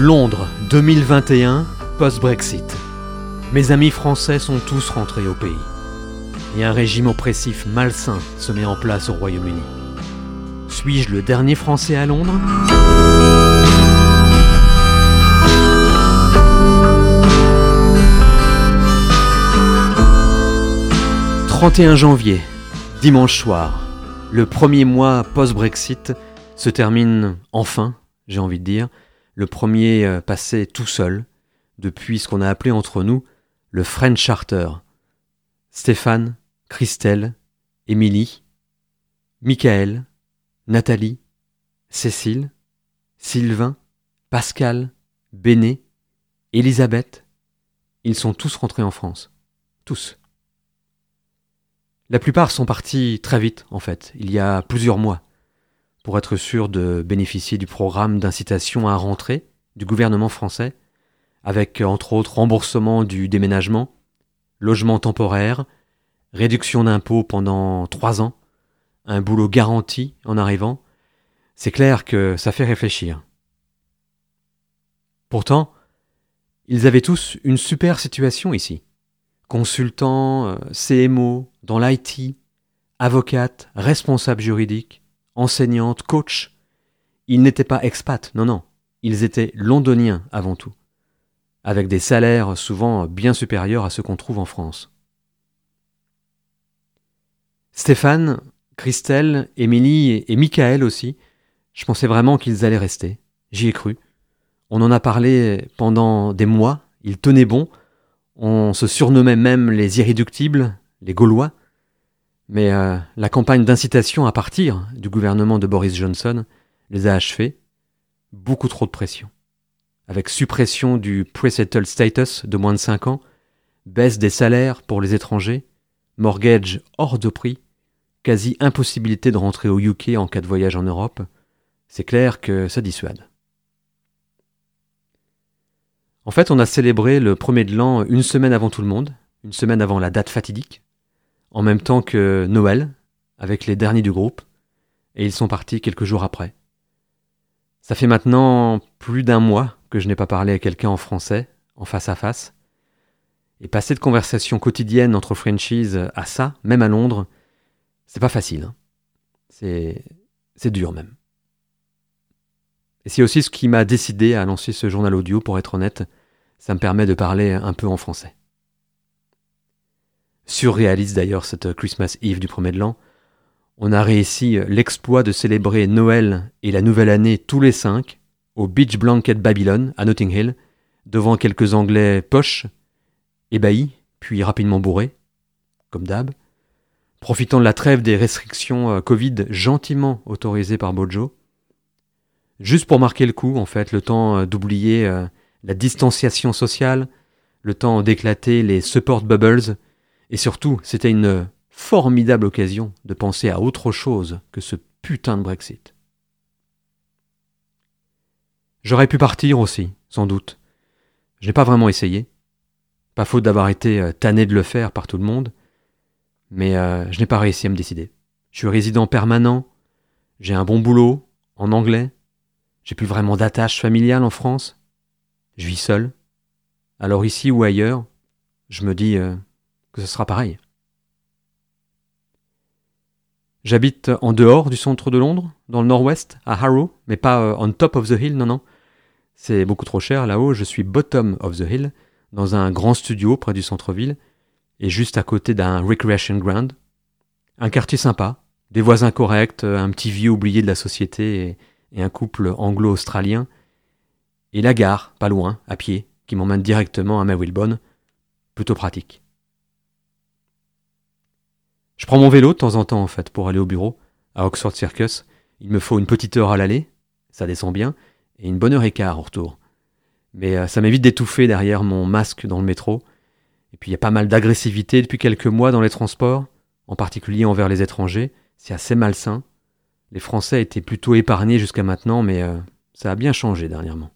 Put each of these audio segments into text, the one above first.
Londres 2021, post-Brexit. Mes amis français sont tous rentrés au pays. Et un régime oppressif malsain se met en place au Royaume-Uni. Suis-je le dernier Français à Londres ? « 31 janvier, dimanche soir, le premier mois post-Brexit se termine enfin, j'ai envie de dire, le premier passé tout seul, depuis ce qu'on a appelé entre nous le French Charter. Stéphane, Christelle, Émilie, Michael, Nathalie, Cécile, Sylvain, Pascal, Béné, Elisabeth, ils sont tous rentrés en France. Tous. La plupart sont partis très vite, en fait, il y a plusieurs mois, pour être sûr de bénéficier du programme d'incitation à rentrer du gouvernement français, avec entre autres remboursement du déménagement, logement temporaire, réduction d'impôts pendant 3 ans, un boulot garanti en arrivant. C'est clair que ça fait réfléchir. Pourtant, ils avaient tous une super situation ici. Consultants, CMO, dans l'IT, avocate, responsable juridique, enseignante, coach. Ils n'étaient pas expats, non. Ils étaient londoniens avant tout, avec des salaires souvent bien supérieurs à ceux qu'on trouve en France. Stéphane, Christelle, Émilie et Michael aussi, je pensais vraiment qu'ils allaient rester. J'y ai cru. On en a parlé pendant des mois, ils tenaient bon, on se surnommait même les irréductibles, les Gaulois. Mais la campagne d'incitation à partir du gouvernement de Boris Johnson les a achevés. Beaucoup trop de pression. Avec suppression du pre-settled status de moins de 5 ans, baisse des salaires pour les étrangers, mortgage hors de prix, quasi impossibilité de rentrer au UK en cas de voyage en Europe, c'est clair que ça dissuade. En fait, on a célébré le 1er de l'an une semaine avant tout le monde, une semaine avant la date fatidique, en même temps que Noël, avec les derniers du groupe, et ils sont partis quelques jours après. Ça fait maintenant plus d'1 mois que je n'ai pas parlé à quelqu'un en français, en face à face, et passer de conversations quotidiennes entre Frenchies à ça, même à Londres, c'est pas facile. Hein. C'est dur même. Et c'est aussi ce qui m'a décidé à lancer ce journal audio, pour être honnête, ça me permet de parler un peu en français. Surréaliste d'ailleurs cette Christmas Eve du 1er de l'an. On a réussi l'exploit de célébrer Noël et la nouvelle année tous les 5 au Beach Blanket Babylon à Notting Hill, devant quelques Anglais poches, ébahis, puis rapidement bourrés, comme d'hab, profitant de la trêve des restrictions Covid gentiment autorisées par Bojo, juste pour marquer le coup, en fait, le temps d'oublier la distanciation sociale, le temps d'éclater les support bubbles. Et surtout, c'était une formidable occasion de penser à autre chose que ce putain de Brexit. J'aurais pu partir aussi, sans doute. Je n'ai pas vraiment essayé. Pas faute d'avoir été tanné de le faire par tout le monde. Mais je n'ai pas réussi à me décider. Je suis résident permanent. J'ai un bon boulot, en anglais. J'ai plus vraiment d'attache familiale en France. Je vis seul. Alors ici ou ailleurs, je me dis que ce sera pareil. J'habite en dehors du centre de Londres, dans le nord-ouest, à Harrow, mais pas on top of the hill, non. C'est beaucoup trop cher là-haut, je suis bottom of the hill, dans un grand studio près du centre-ville, et juste à côté d'un recreation ground. Un quartier sympa, des voisins corrects, un petit vieux oublié de la société et un couple anglo-australien, et la gare, pas loin, à pied, qui m'emmène directement à Marylebone, plutôt pratique. Je prends mon vélo de temps en temps, en fait, pour aller au bureau, à Oxford Circus. Il me faut une petite heure à l'aller, ça descend bien, et une bonne heure et quart au retour. Mais ça m'évite d'étouffer derrière mon masque dans le métro. Et puis il y a pas mal d'agressivité depuis quelques mois dans les transports, en particulier envers les étrangers. C'est assez malsain. Les Français étaient plutôt épargnés jusqu'à maintenant, mais ça a bien changé dernièrement.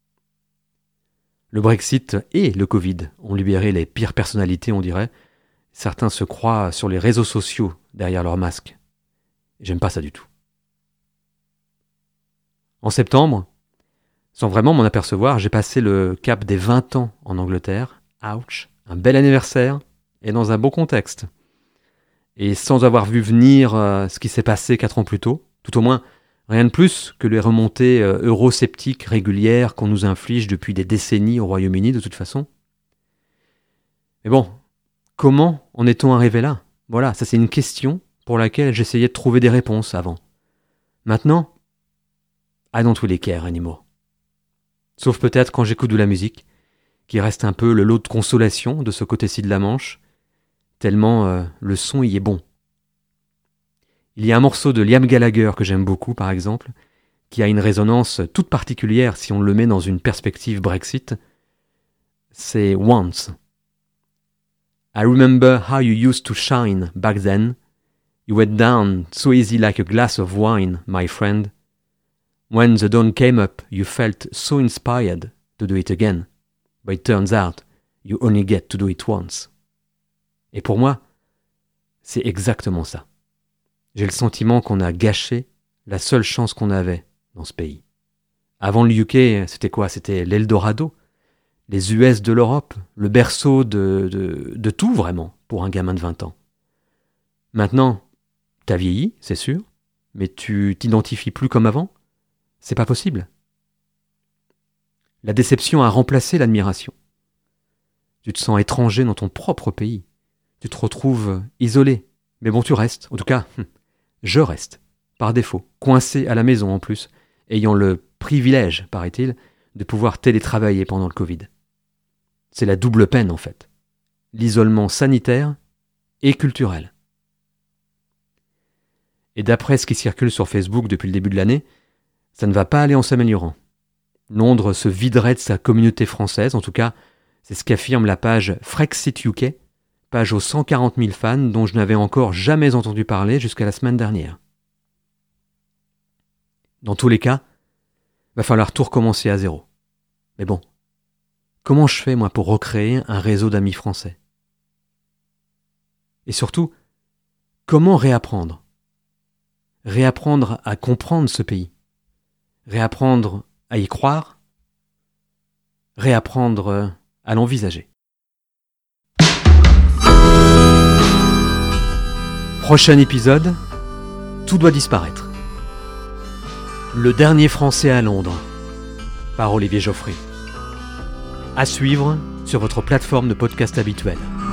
Le Brexit et le Covid ont libéré les pires personnalités, on dirait. Certains se croient sur les réseaux sociaux derrière leur masque. J'aime pas ça du tout. En septembre, Sans vraiment m'en apercevoir, j'ai passé le cap des 20 ans en Angleterre. Ouch, un bel anniversaire et dans un bon contexte. Et sans avoir vu venir ce qui s'est passé 4 ans plus tôt, tout au moins rien de plus que les remontées eurosceptiques régulières qu'on nous inflige depuis des décennies au Royaume-Uni de toute façon. Mais bon, comment en est-on arrivé là ? Voilà, ça c'est une question pour laquelle j'essayais de trouver des réponses avant. Maintenant, I don't really care anymore. Sauf peut-être quand j'écoute de la musique, qui reste un peu le lot de consolation de ce côté-ci de la Manche, tellement le son y est bon. Il y a un morceau de Liam Gallagher que j'aime beaucoup, par exemple, qui a une résonance toute particulière si on le met dans une perspective Brexit. C'est Once. I remember how you used to shine back then. You went down so easy like a glass of wine, my friend. When the dawn came up, you felt so inspired to do it again. But it turns out, you only get to do it once. Et pour moi, c'est exactement ça. J'ai le sentiment qu'on a gâché la seule chance qu'on avait dans ce pays. Avant le UK, c'était quoi ? C'était l'Eldorado, les US de l'Europe, le berceau de tout vraiment pour un gamin de 20 ans. Maintenant, t'as vieilli, c'est sûr, mais tu t'identifies plus comme avant ? C'est pas possible. La déception a remplacé l'admiration. Tu te sens étranger dans ton propre pays. Tu te retrouves isolé. Mais bon, tu restes. En tout cas, je reste. Par défaut. Coincé à la maison en plus. Ayant le privilège, paraît-il, de pouvoir télétravailler pendant le Covid. C'est la double peine en fait. L'isolement sanitaire et culturel. Et d'après ce qui circule sur Facebook depuis le début de l'année, ça ne va pas aller en s'améliorant. Londres se viderait de sa communauté française, en tout cas, c'est ce qu'affirme la page Frexit UK, page aux 140 000 fans dont je n'avais encore jamais entendu parler jusqu'à la semaine dernière. Dans tous les cas, va falloir tout recommencer à zéro. Mais bon, comment je fais moi pour recréer un réseau d'amis français ? Et surtout, comment réapprendre ? Réapprendre à comprendre ce pays ? Réapprendre à y croire, réapprendre à l'envisager. Prochain épisode, tout doit disparaître. Le dernier Français à Londres, par Olivier Geoffrey. À suivre sur votre plateforme de podcast habituelle.